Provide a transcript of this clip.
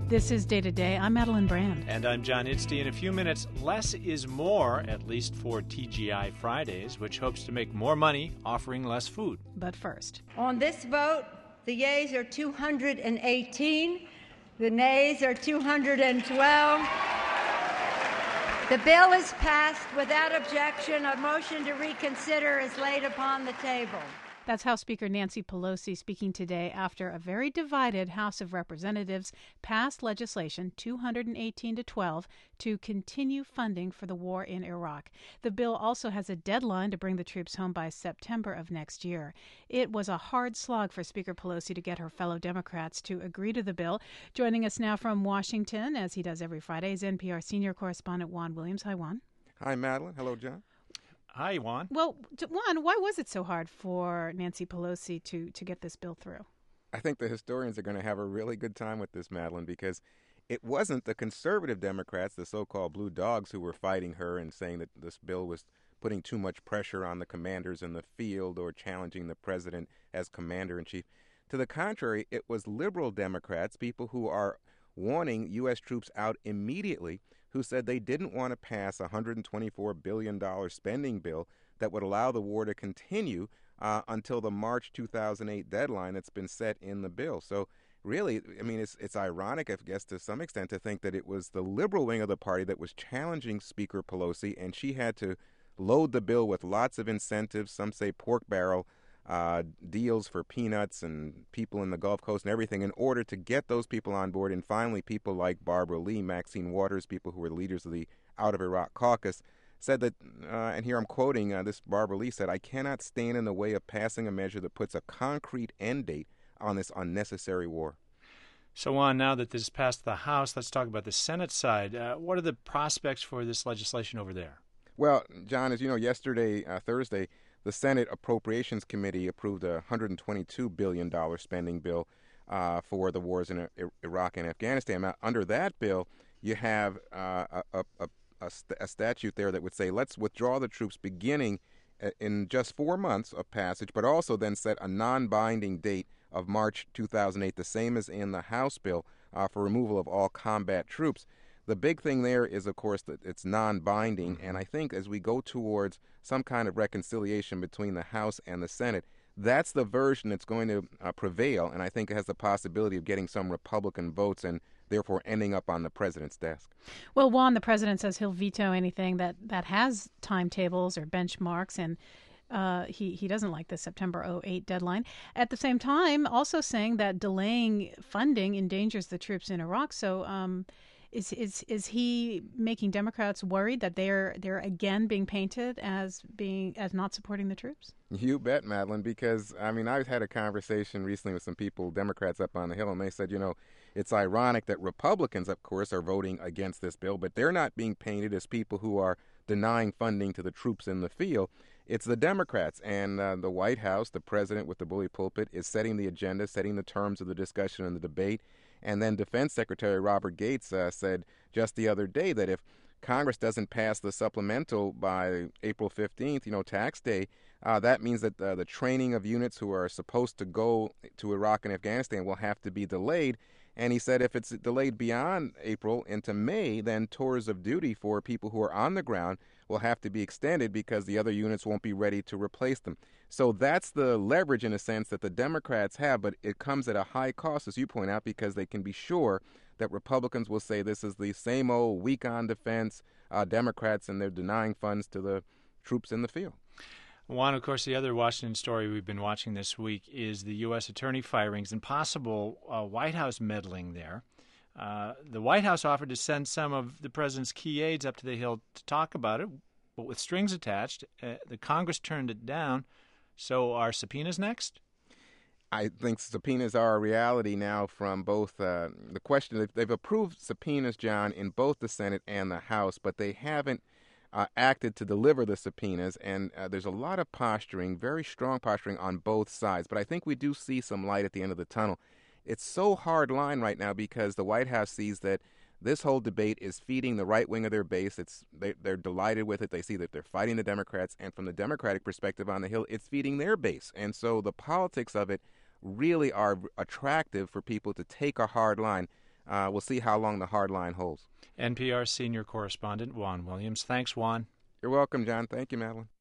This is Day to Day. I'm Madeline Brand. And I'm John Itzty. In a few minutes, less is more, at least for TGI Fridays, which hopes to make more money offering less food. But first, on this vote, the yeas are 218, the nays are 212. The bill is passed without objection. A motion to reconsider is laid upon the table. that's House Speaker Nancy Pelosi speaking today after a very divided House of Representatives passed legislation 218-12 to continue funding for the war in Iraq. The bill also has a deadline to bring the troops home by September of next year. It was a hard slog for Speaker Pelosi to get her fellow Democrats to agree to the bill. Joining us now from Washington, as he does every Friday, is NPR senior correspondent Juan Williams. Hi, Juan. Hi, Madeline. Hello, John. Hi, Juan. Well, Juan, why was it so hard for Nancy Pelosi to get this bill through? I think the historians are going to have a really good time with this, Madeline, because it wasn't the conservative Democrats, the so-called blue dogs, who were fighting her and saying that this bill was putting too much pressure on the commanders in the field or challenging the president as commander-in-chief. To the contrary, it was liberal Democrats, people who are wanting U.S. troops out immediately, who said they didn't want to pass a $124 billion spending bill that would allow the war to continue until the March 2008 deadline that's been set in the bill. So really, I mean, it's ironic, I guess, to some extent, to think that it was the liberal wing of the party that was challenging Speaker Pelosi, and she had to load the bill with lots of incentives, some say pork barrel deals for peanuts and people in the Gulf Coast and everything in order to get those people on board. And finally, people like Barbara Lee, Maxine Waters, people who were leaders of the Out of Iraq caucus, said that, and here I'm quoting this Barbara Lee said, "I cannot stand in the way of passing a measure that puts a concrete end date on this unnecessary war." So, Juan, now that this passed the House, let's talk about the Senate side. What are the prospects for this legislation over there? Well, John, as you know, yesterday, Thursday, the Senate Appropriations Committee approved a $122 billion spending bill for the wars in Iraq and Afghanistan. Now, under that bill, you have a statute there that would say, let's withdraw the troops beginning in just 4 months of passage, but also then set a non-binding date of March 2008, the same as in the House bill, for removal of all combat troops. The big thing there is, of course, that it's non-binding, and I think as we go towards some kind of reconciliation between the House and the Senate, that's the version that's going to prevail, and I think it has the possibility of getting some Republican votes and therefore ending up on the president's desk. Well, Juan, the president says he'll veto anything that has timetables or benchmarks, and he doesn't like the September 2008 deadline. At the same time, also saying that delaying funding endangers the troops in Iraq. So is he making Democrats worried that they're again being painted as not supporting the troops? You bet, Madeline, because, I mean, I've had a conversation recently with some people, Democrats up on the Hill, and they said, you know, it's ironic that Republicans, of course, are voting against this bill, but they're not being painted as people who are denying funding to the troops in the field. It's the Democrats, and the White House, the president with the bully pulpit, is setting the agenda, setting the terms of the discussion and the debate. And then Defense Secretary Robert Gates said just the other day that if Congress doesn't pass the supplemental by April 15th, you know, tax day, that means that the training of units who are supposed to go to Iraq and Afghanistan will have to be delayed. And he said if it's delayed beyond April into May, then tours of duty for people who are on the ground will have to be extended because the other units won't be ready to replace them. So that's the leverage, in a sense, that the Democrats have, but it comes at a high cost, as you point out, because they can be sure that Republicans will say this is the same old weak on defense Democrats, and they're denying funds to the troops in the field. Juan, of course, the other Washington story we've been watching this week is the U.S. attorney firings and possible White House meddling there. The White House offered to send some of the president's key aides up to the Hill to talk about it, but with strings attached. The Congress turned it down. So are subpoenas next? I think subpoenas are a reality now from both the question. They've approved subpoenas, John, in both the Senate and the House, but they haven't acted to deliver the subpoenas, and there's a lot of posturing, very strong posturing on both sides. But I think we do see some light at the end of the tunnel. It's so hard line right now because the White House sees that this whole debate is feeding the right wing of their base. They're delighted with it. They see that they're fighting the Democrats, and from the Democratic perspective on the Hill, it's feeding their base. And so the politics of it really are attractive for people to take a hard line. we'll see how long the hard line holds. NPR senior correspondent Juan Williams. Thanks, Juan. You're welcome, John. Thank you, Madeline.